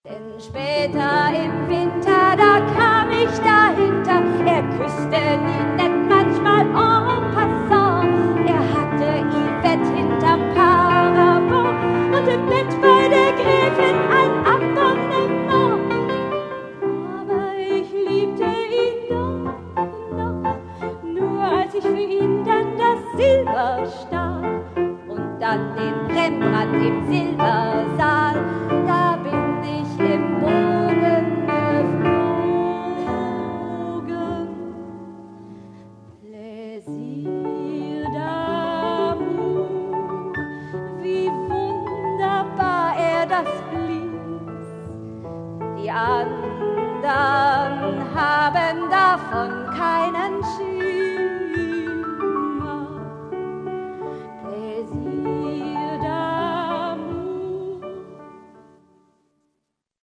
Denn später im Winter, da kam ich dahinter, er küsste Ninette manchmal en passant. Er hatte Yvette hinterm Paravent und im Bett bei der Gräfin ein Abonnement. Aber ich liebte ihn doch noch, nur als ich für ihn dann das Silber stahl und dann den Rembrandt im Silbersaal, da bin ich im Bogen geflogen. Plaisir d'amour, wie wunderbar er das blies. Die anderen haben davon keinen Schimmer.